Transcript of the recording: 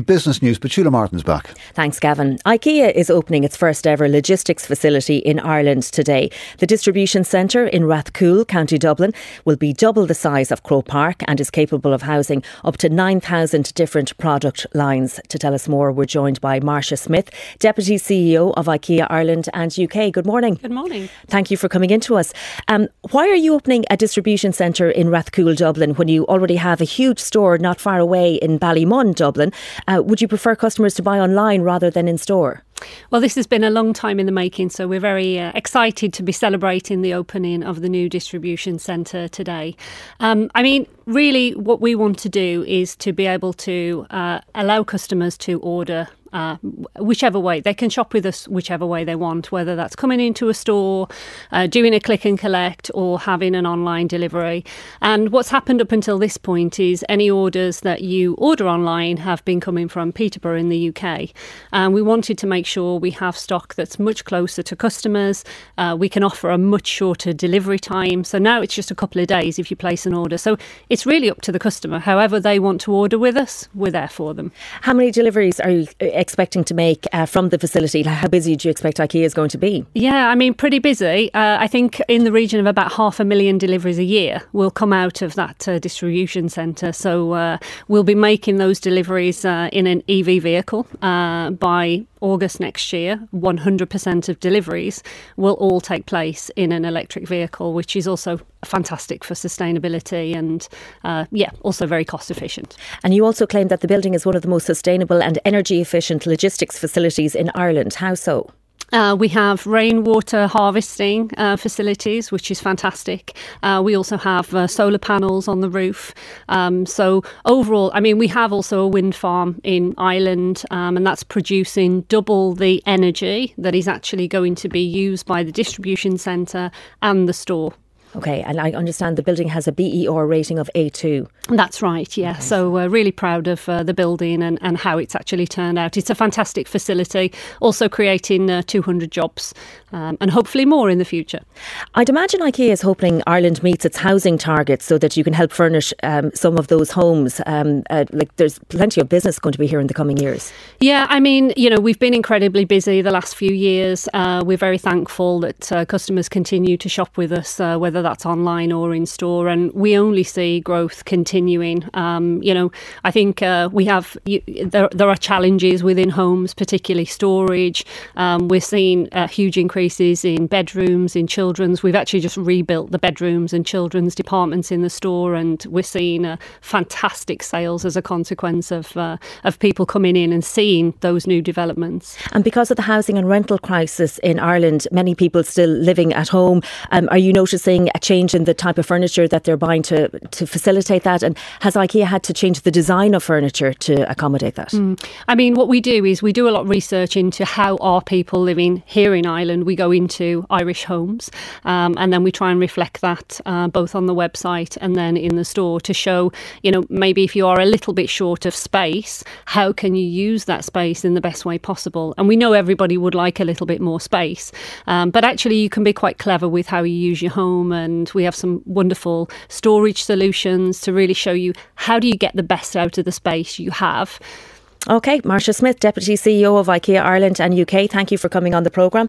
business news. Petula Martin's back. Thanks, Gavin. IKEA is opening its first ever logistics facility in Ireland today. The distribution centre in Rathcoole, County Dublin, will be double the size of Croke Park and is capable of housing up to 9,000 different product lines. To tell us more, we're joined by Marcia Smith, Deputy CEO of IKEA Ireland and UK. Good morning. Good morning. Thank you for coming in to us. Why are you opening a distribution centre in Rathcoole, Dublin, when you already have a huge store not far away in Ballymun, Dublin? Would you prefer customers to buy online rather than in store? Well, this has been a long time in the making, so we're very excited to be celebrating the opening of the new distribution centre today. Really what we want to do is to be able to allow customers to order whichever way. They can shop with us whichever way they want, whether that's coming into a store, doing a click and collect, or having an online delivery. And what's happened up until this point is any orders that you order online have been coming from Peterborough in the UK. And we wanted to make sure we have stock that's much closer to customers. We can offer a much shorter delivery time. So now it's just a couple of days if you place an order. So it's really up to the customer. However they want to order with us, we're there for them. How many deliveries are you expecting to make from the facility? How busy do you expect IKEA is going to be? Yeah, pretty busy. I think in the region of about 500,000 deliveries a year will come out of that distribution centre. So we'll be making those deliveries in an EV vehicle by August next year. 100% of deliveries will all take place in an electric vehicle, which is also fantastic for sustainability and also very cost efficient. And you also claim that the building is one of the most sustainable and energy efficient logistics facilities in Ireland. How so? We have rainwater harvesting facilities, which is fantastic. We also have solar panels on the roof. So overall, we have also a wind farm in Ireland, and that's producing double the energy that is actually going to be used by the distribution centre and the store. OK, and I understand the building has a BER rating of A2. That's right, yeah. Okay. So we're really proud of the building and how it's actually turned out. It's a fantastic facility, also creating 200 jobs and hopefully more in the future. I'd imagine IKEA is hoping Ireland meets its housing targets so that you can help furnish some of those homes. There's plenty of business going to be here in the coming years. Yeah, we've been incredibly busy the last few years. We're very thankful that customers continue to shop with us, whether that's online or in store, and we only see growth continuing. I think we have there are challenges within homes, particularly storage. We're seeing huge increases in bedrooms, in children's. We've actually just rebuilt the bedrooms and children's departments in the store, and we're seeing fantastic sales as a consequence of people coming in and seeing those new developments. And because of the housing and rental crisis in Ireland, many people still living at home. Are you noticing a change in the type of furniture that they're buying to facilitate that? And has IKEA had to change the design of furniture to accommodate that? What we do is we do a lot of research into how are people living here in Ireland. We go into Irish homes and then we try and reflect that both on the website and then in the store to show, maybe if you are a little bit short of space, how can you use that space in the best way possible? And we know everybody would like a little bit more space, but actually you can be quite clever with how you use your home, and we have some wonderful storage solutions to really show you how do you get the best out of the space you have. OK, Marcia Smith, Deputy CEO of IKEA Ireland and UK, thank you for coming on the programme.